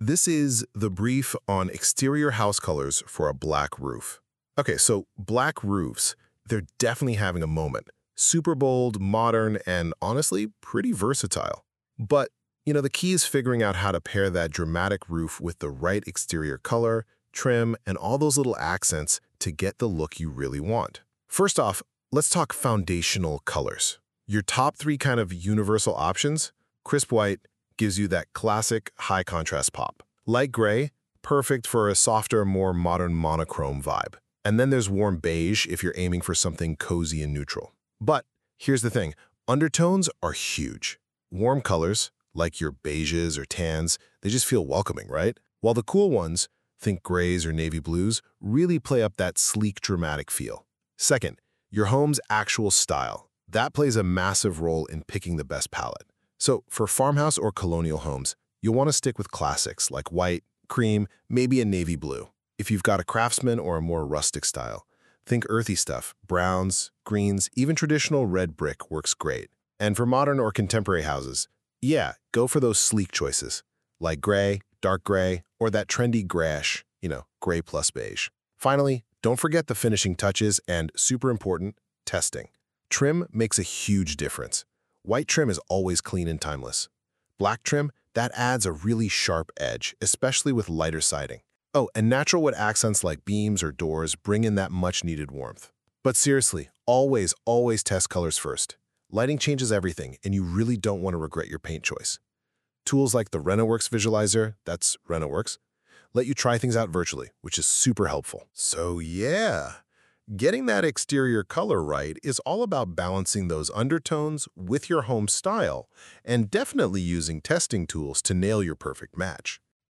This is the brief on exterior house colors for a black roof. Okay, so black roofs, they're definitely having a moment. Super bold, modern, and honestly, pretty versatile. But, the key is figuring out how to pair that dramatic roof with the right exterior color, trim, and all those little accents to get the look you really want. First off, let's talk foundational colors. Your top three kind of universal options: crisp white gives you that classic high contrast pop. Light gray, perfect for a softer, more modern monochrome vibe. And then there's warm beige if you're aiming for something cozy and neutral. But here's the thing, undertones are huge. Warm colors, like your beiges or tans, they just feel welcoming, right? While the cool ones, think grays or navy blues, really play up that sleek, dramatic feel. Second, your home's actual style. That plays a massive role in picking the best palette. So for farmhouse or colonial homes, you'll want to stick with classics like white, cream, maybe a navy blue. If you've got a craftsman or a more rustic style, think earthy stuff, browns, greens, even traditional red brick works great. And for modern or contemporary houses, yeah, go for those sleek choices, like gray, dark gray, or that trendy grayish, gray plus beige. Finally, don't forget the finishing touches and, super important, testing. Trim makes a huge difference. White trim is always clean and timeless. Black trim, that adds a really sharp edge, especially with lighter siding. Oh, and natural wood accents like beams or doors bring in that much-needed warmth. But seriously, always, always test colors first. Lighting changes everything, and you really don't want to regret your paint choice. Tools like the RenoWorks Visualizer, that's RenoWorks, let you try things out virtually, which is super helpful. So yeah, getting that exterior color right is all about balancing those undertones with your home style and definitely using testing tools to nail your perfect match.